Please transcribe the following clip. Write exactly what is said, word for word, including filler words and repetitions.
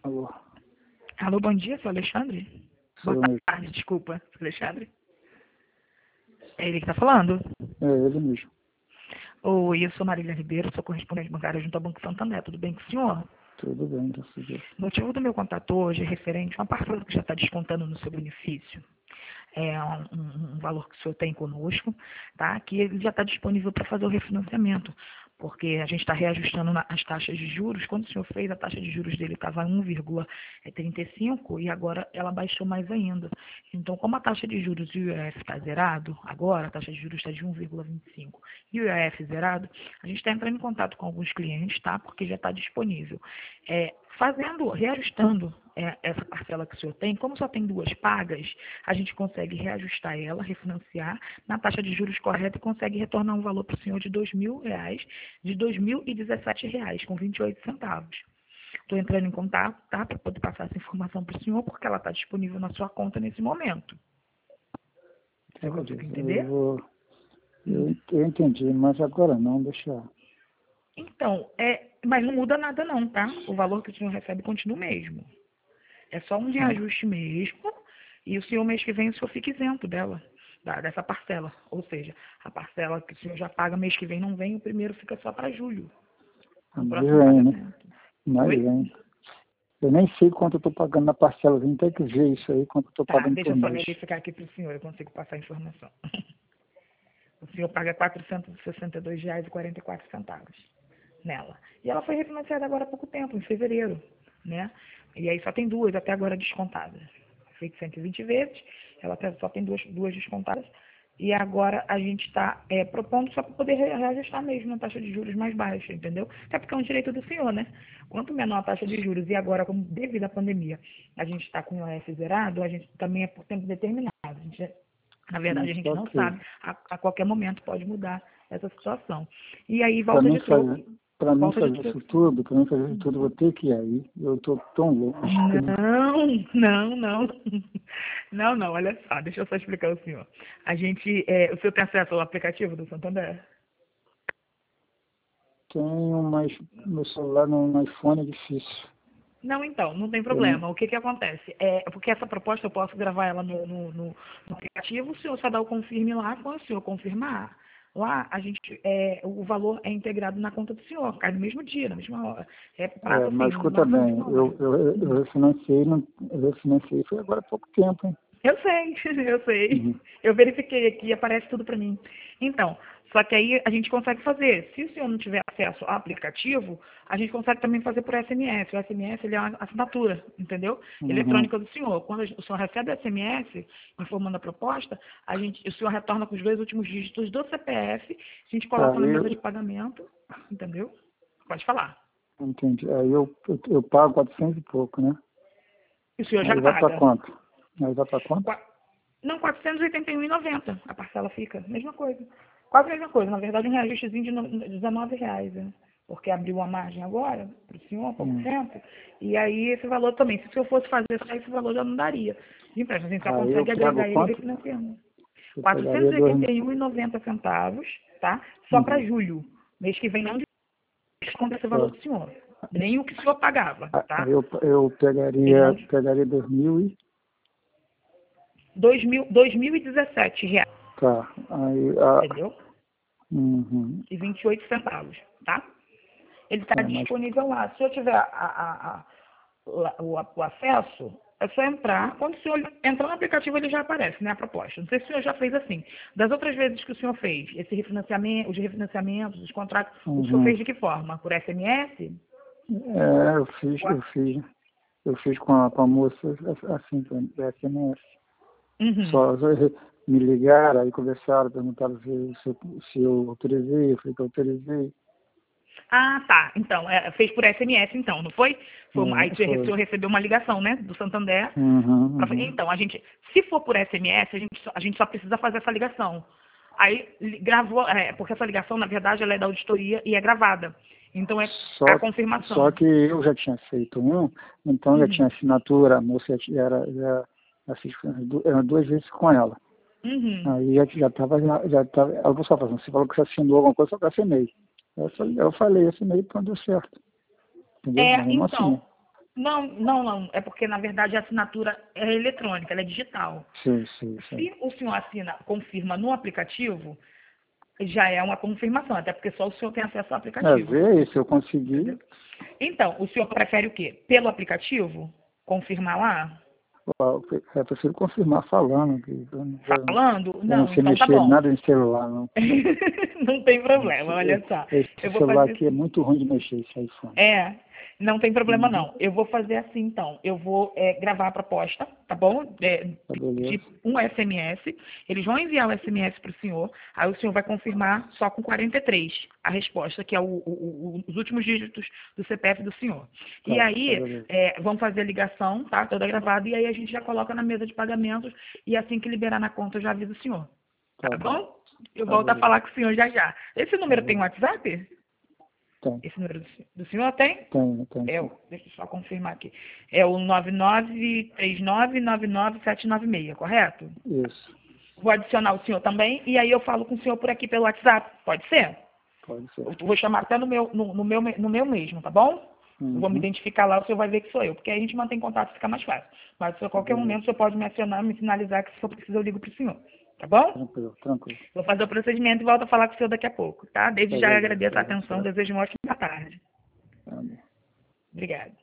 Alô, Alô, bom dia, seu Alexandre? sou Boa eu mesmo. tarde, desculpa, seu Alexandre? É ele que está falando? É ele mesmo. Oi, eu sou Marília Ribeiro, sou correspondente bancária junto ao Banco Santander, tudo bem com o senhor? Tudo bem, graças a Deus. O motivo do meu contato hoje é referente a uma parcela que já está descontando no seu benefício. É um, um- um valor que o senhor tem conosco, tá? Que ele já está disponível para fazer o refinanciamento, porque a gente está reajustando na- as taxas de juros. Quando o senhor fez, a taxa de juros dele estava em um vírgula trinta e cinco e agora ela baixou mais ainda. Então, como a taxa de juros e o I R F está zerado, agora a taxa de juros está de um vírgula vinte e cinco e o I R F zerado, a gente está entrando em contato com alguns clientes, tá? Porque já está disponível. É, fazendo, reajustando é, essa parcela que o senhor tem, como só tem duas pagas, a gente consegue reajustar ela, refinanciar na taxa de juros correta e consegue retornar um valor para o senhor de dois mil reais, de dois mil e dezessete reais com vinte e oito centavos. Estou entrando em contato, tá, para poder passar essa informação para o senhor, porque ela está disponível na sua conta nesse momento. Você Tá, consegue beleza. Eu entender? vou. Hum. Eu, eu entendi, mas agora não, deixa. Então, é, mas não muda nada não, tá? O valor que o senhor recebe continua o mesmo. É só um Ah, reajuste mesmo, e o senhor mês que vem o senhor fica isento dela, da- dessa parcela. Ou seja, a parcela que o senhor já paga mês que vem não vem, o primeiro fica só para julho, ah, no mas próximo vem, né? pagamento. Mas Oi? vem. Eu nem sei quanto eu tô pagando na parcela, vem ter que ver isso aí, quanto eu tô Tá, pagando deixa por eu só mês. verificar aqui para o senhor, eu consigo passar a informação. O senhor paga quatrocentos e sessenta e dois reais e quarenta e quatro centavos nela. E ela foi refinanciada agora há pouco tempo, em fevereiro, né? E aí só tem duas até agora descontadas. Feito cento e vinte vezes, ela até só tem duas, duas descontadas. E agora a gente está é, propondo só para poder re- reajustar mesmo na taxa de juros mais baixa, entendeu? Até porque é um direito do senhor, né? Quanto menor a taxa de juros, e agora, como devido à pandemia, a gente está com o I F zerado, a gente também é por tempo determinado. A gente na verdade, Hum, a gente não ok. sabe, a, a qualquer momento pode mudar essa situação. E aí, Pra volta mim de fazer, troco, pra mim volta de fazer troco. isso tudo, pra mim fazer isso tudo, eu vou ter que ir aí. Eu tô tão louco que não. Não, não, não. Não, não, olha só, deixa eu só explicar ao senhor. A gente, é, o senhor tem acesso ao aplicativo do Santander? Tenho, mas meu celular no, no iPhone é difícil. Não, então, não tem Eu não, problema. O que que acontece? É, porque essa proposta eu posso gravar ela no, no, no- no aplicativo, o senhor só dá o confirme lá, quando o senhor confirmar, lá a gente, é, o valor é integrado na conta do senhor, cai no mesmo dia, na mesma hora. É É, prazo assim, mas no escuta máximo de bem, uma hora. eu, eu, Hum. eu refinanciei, não, eu refinanciei foi agora há pouco tempo, hein? Eu sei, eu sei. Uhum. Eu verifiquei aqui, aparece tudo para mim. Então, só que aí a gente consegue fazer. Se o senhor não tiver acesso ao aplicativo, a gente consegue também fazer por S M S. O S M S ele é uma assinatura, entendeu? Uhum. Eletrônica do senhor. Quando o senhor recebe o S M S informando a proposta, a gente, o senhor retorna com os dois últimos dígitos do C P F, a gente coloca na Aí mesa de eu pagamento, entendeu? Pode falar. entendi. Aí eu, eu, eu pago quatrocentos e pouco, né? E o senhor já Aí vai pra paga. quanto? Aí vai pra quanto? Qua- Não, quatrocentos e oitenta e um e noventa a parcela fica. Mesma coisa. Quase a mesma coisa. Na verdade, um reajustezinho de no- dezenove reais, né? Porque abriu a margem agora, para o senhor, há pouco Hum. tempo. E aí, esse valor também. Se o senhor fosse fazer só esse valor, já não daria. De empréstimo, a gente só Aí eu consegue pego agregar ele quanto? refinanciando. Eu quatrocentos pegaria e dois oitenta mil. e um e noventa centavos, tá? Só para Uhum. julho. Mês que vem não desconta esse valor Tá. do senhor. Nem o que o senhor pagava, Aí tá? eu, eu Ele pegaria, não. pegaria dois mil e. dois mil, dois mil e dezessete reais, Tá. Aí. Ah, entendeu? uhum. E vinte e oito centavos, tá? Ele está É, mas disponível lá. Se eu tiver a- a- a- la- o, a- o acesso, é só entrar. Quando o senhor entrar no aplicativo, ele já aparece, né, a proposta. Não sei se o senhor já fez assim. Das outras vezes que o senhor fez, esse refinanciamento, os refinanciamentos, os contratos, o senhor uhum. fez de que forma? Por S M S? É, eu fiz, Ou eu a- fiz. Eu fiz com a, com a moça assim, por S M S. Uhum. Só me ligaram, aí conversaram, perguntaram se, se, eu, se eu autorizei, eu falei que eu autorizei. Ah, tá. Então, é, fez por S M S, então, não foi? Foi uma- aí É, o senhor o foi. senhor recebeu uma ligação, né, do Santander. Uhum, pra- uhum. então, a gente, se for por S M S, a gente, só- a gente só precisa fazer essa ligação. Aí li- gravou, é, porque essa ligação, na verdade, ela é da auditoria e é gravada. Então, é a Só, só confirmação. que eu já tinha feito um, então já tinha Uhum. assinatura, a moça já, tinha- era, já, já fiz du- eram duas vezes com ela. Uhum. Aí já, já tava, já, já tava, ela falou, só fazendo, você falou que você assinou alguma coisa, só que eu assinei. Eu falei, eu falei, assinei, pronto, deu certo. Entendeu? Mas É, mesmo então, assim. Não, não, não. É porque, na verdade, a assinatura é eletrônica, ela é digital. Sim, sim, sim. Se o senhor assina, confirma no aplicativo, já é uma confirmação, até porque só o senhor tem acesso ao É, aplicativo. vê aí, se eu Entendeu? conseguir, Então, o senhor prefere o quê? Pelo aplicativo? Confirmar lá? ó, eu prefiro confirmar falando, que eu não, eu Falando? não Não, sei então tá mexer bom. nada em celular, não. Não tem problema, olha Esse, só. Eu esse vou celular fazer aqui é assim. muito ruim de mexer, esse iPhone. É, não tem problema Uhum, não. Eu vou fazer assim então. Eu vou é, gravar a proposta, tá bom? É, tá beleza. de um S M S. Eles vão enviar o S M S para o senhor. Aí o senhor vai confirmar só com quarenta e três a resposta, que é o, o, o, os últimos dígitos do C P F do senhor. Tá, E tá aí, beleza. é, vamos fazer a ligação, tá? Toda gravada. E aí a gente já coloca na mesa de pagamentos. E assim que liberar na conta, eu já aviso o senhor. Tá, Tá tá, bom? Eu tá volto a beleza. falar com o senhor já já. Esse Tá número tem beleza. WhatsApp? Tem, Esse número do, do senhor tem? tem, tem É sim. o, deixa eu só confirmar aqui. É o nove nove três nove nove nove sete nove seis, correto? Isso, Vou adicionar o senhor também e aí eu falo com o senhor por aqui pelo WhatsApp, pode ser? pode ser. Eu vou chamar até no meu, no, no meu, no meu mesmo, tá bom? Eu vou me Uhum, identificar lá, o senhor vai ver que sou eu, porque aí a gente mantém contato, fica mais fácil. Mas se a tá qualquer beleza. momento o senhor pode me acionar, me sinalizar que se for preciso eu ligo pro senhor, tá bom? Tranquilo, tranquilo. Vou fazer o procedimento e volto a falar com o senhor daqui a pouco, tá? Desde Tá já beleza, agradeço a tá atenção, certo. desejo uma ótima tarde. Tá bom. Obrigada.